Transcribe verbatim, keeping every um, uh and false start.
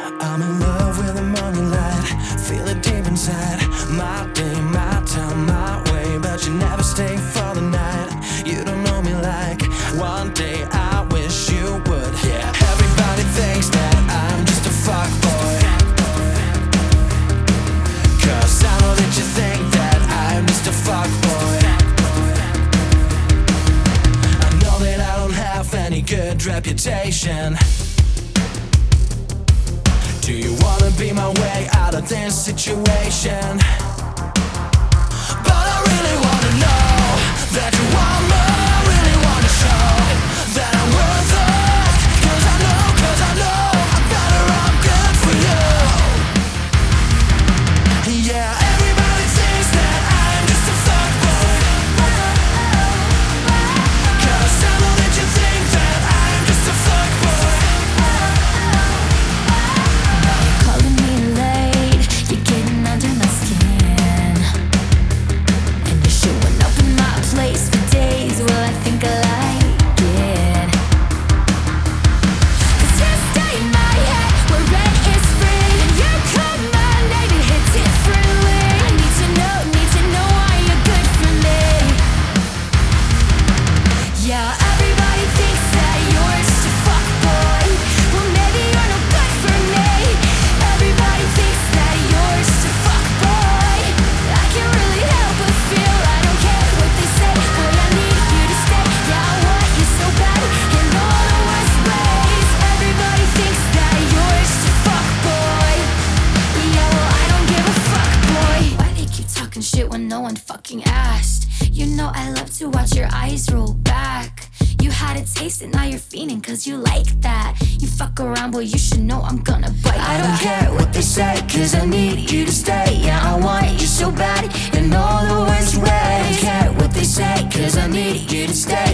I'm in love with the morning light, feel it deep inside. My day, my time, my way, but you never stay for the night. You don't know me like one day I wish you would. Yeah, everybody thinks that I'm just a fuckboy, cause I know that you think that I'm just a fuckboy. I know that I don't have any good reputation. Do you wanna be my way out of this situation? But I really wanna know that you want me. I really wanna show that I'm worth it. Cause I know, cause I know I'm better, I'm good for you. Yeah, everybody thinks that I'm just a fuckboy, cause I know that you think that I'm just a fuckboy. Calling me late, you're getting under my skin, and you're showing up in my place for days. Well, I think I like it, cause you stay in my head where rent is free, and you call my name, it hits differently. I need to know, need to know why you're good for me. Yeah, everybody thinks that you're just a fuckboy. Well, maybe you're no good for me. Everybody thinks that you're just a fuckboy. I can't really help but feel I don't care what they say. Boy, I need you to stay. Yeah, I want you so bad in all the worst ways. Everybody thinks that you're just a fuckboy. Yeah, well, I don't give a fuck, boy. Why they keep talking shit when no one fucking asked? You know I love to watch your eyes roll back. You had a taste and now you're fiending cause you like that. You fuck around, boy, you should know I'm gonna bite. I don't care what they say cause I need you to stay. Yeah, I want you so bad in all the worst ways. I don't care what they say cause I need you to stay.